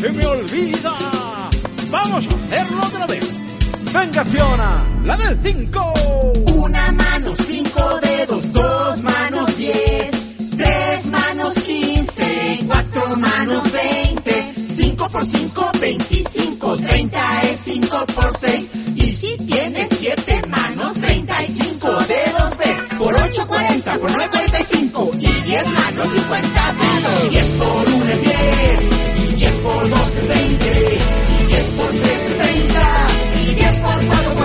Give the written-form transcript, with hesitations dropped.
se me olvida. Vamos a hacerlo otra vez. Venga, Fiona, la del 5. Una mano, 5 dedos, 2 manos, 10, 3 manos, 15, 4 manos, 20, 5 por 5, 25, 30 es 5 por 6. Y si tienes 7 manos, 35 dedos ves. Por 8, 40, por 9, 45. Y 10 manos, 50 dedos. 10 por 1 es 10. Y 10 por 2 es 20. Y 10 por 3 es 30. Y 10 por 4,